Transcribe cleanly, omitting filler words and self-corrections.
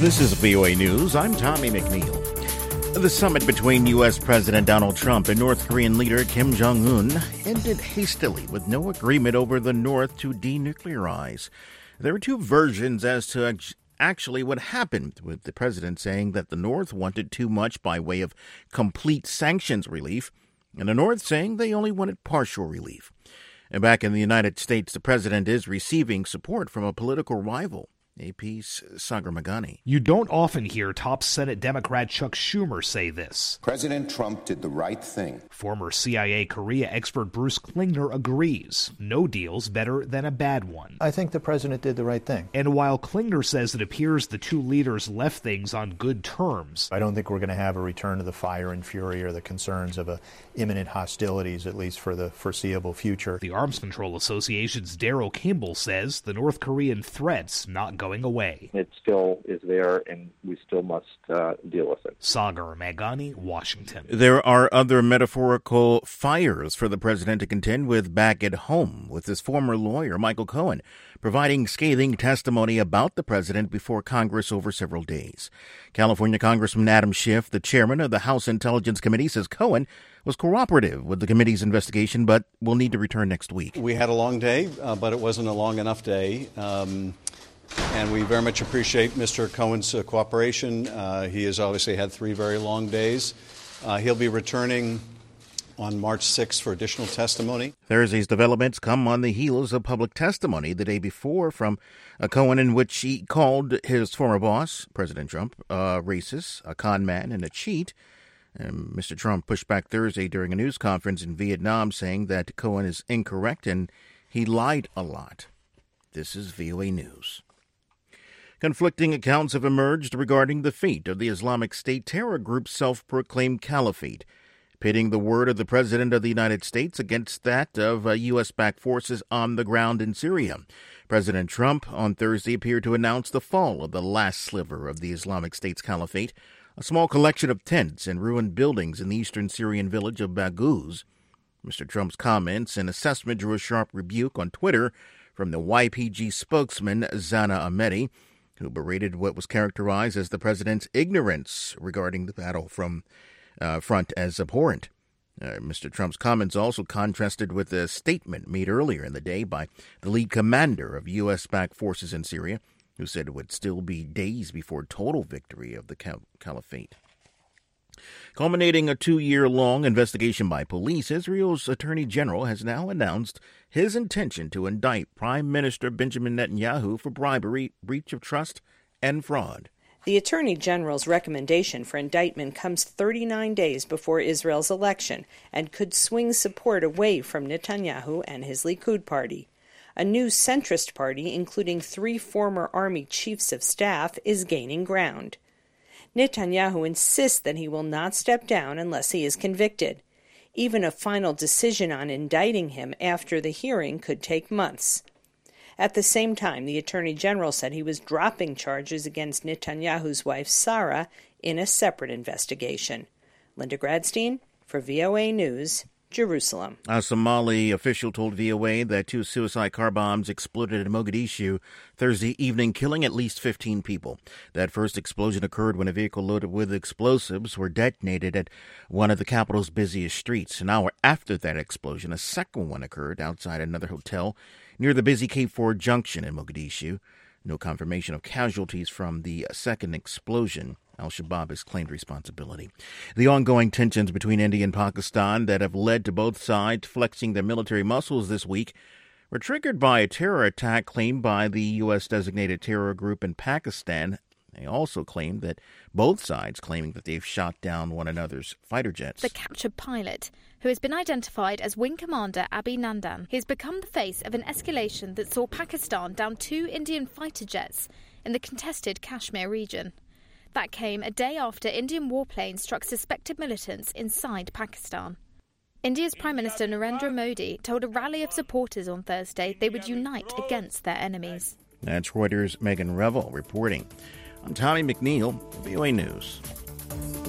This is VOA News. I'm Tommy McNeil. The summit between U.S. President Donald Trump and North Korean leader Kim Jong-un ended hastily with no agreement over the North to denuclearize. There were two versions as to actually what happened, with the president saying that the North wanted too much by way of complete sanctions relief, and the North saying they only wanted partial relief. And back in the United States, the president is receiving support from a political rival. AP's Sagar Meghani. You don't often hear top Senate Democrat Chuck Schumer say this. President Trump did the right thing. Former CIA Korea expert Bruce Klingner agrees. No deal's better than a bad one. I think the president did the right thing. And while Klingner says it appears the two leaders left things on good terms, I don't think we're going to have a return to the fire and fury or the concerns of imminent hostilities, at least for the foreseeable future. The Arms Control Association's Darrell Kimball says the North Korean threat's not going away. It still is there, and we still must deal with it. Sagar Meghani, Washington. There are other metaphorical fires for the president to contend with back at home, with his former lawyer, Michael Cohen, providing scathing testimony about the president before Congress over several days. California Congressman Adam Schiff, the chairman of the House Intelligence Committee, says Cohen was cooperative with the committee's investigation, but will need to return next week. We had a long day, but it wasn't a long enough day. And we very much appreciate Mr. Cohen's cooperation. He has obviously had 3 very long days. He'll be returning on March 6th for additional testimony. Thursday's developments come on the heels of public testimony the day before from Cohen, in which he called his former boss, President Trump, a racist, a con man, and a cheat. And Mr. Trump pushed back Thursday during a news conference in Vietnam, saying that Cohen is incorrect and he lied a lot. This is VOA News. Conflicting accounts have emerged regarding the fate of the Islamic State terror group's self-proclaimed caliphate, pitting the word of the President of the United States against that of U.S.-backed forces on the ground in Syria. President Trump on Thursday appeared to announce the fall of the last sliver of the Islamic State's caliphate, a small collection of tents and ruined buildings in the eastern Syrian village of Baghouz. Mr. Trump's comments and assessment drew a sharp rebuke on Twitter from the YPG spokesman Zana Ahmedi, who berated what was characterized as the president's ignorance regarding the battle from front as abhorrent. Mr. Trump's comments also contrasted with a statement made earlier in the day by the lead commander of U.S.-backed forces in Syria, who said it would still be days before total victory of the caliphate. Culminating a 2-year-long investigation by police, Israel's Attorney General has now announced his intention to indict Prime Minister Benjamin Netanyahu for bribery, breach of trust, and fraud. The Attorney General's recommendation for indictment comes 39 days before Israel's election and could swing support away from Netanyahu and his Likud party. A new centrist party, including 3 former army chiefs of staff, is gaining ground. Netanyahu insists that he will not step down unless he is convicted. Even a final decision on indicting him after the hearing could take months. At the same time, the Attorney General said he was dropping charges against Netanyahu's wife, Sarah, in a separate investigation. Linda Gradstein for VOA News, Jerusalem. A Somali official told VOA that 2 suicide car bombs exploded in Mogadishu Thursday evening, killing at least 15 people. That first explosion occurred when a vehicle loaded with explosives were detonated at one of the capital's busiest streets. An hour after that explosion, a second one occurred outside another hotel near the busy Cape Ford Junction in Mogadishu. No confirmation of casualties from the second explosion. Al-Shabaab has claimed responsibility. The ongoing tensions between India and Pakistan that have led to both sides flexing their military muscles this week were triggered by a terror attack claimed by the U.S.-designated terror group in Pakistan. They also claimed that both sides claiming that they've shot down one another's fighter jets. The captured pilot, who has been identified as Wing Commander Abhi Nandan, has become the face of an escalation that saw Pakistan down 2 Indian fighter jets in the contested Kashmir region. That came a day after Indian warplanes struck suspected militants inside Pakistan. India's Prime Minister Narendra Modi told a rally of supporters on Thursday they would unite against their enemies. That's Reuters' Megan Revel reporting. I'm Tommy McNeil, VOA News.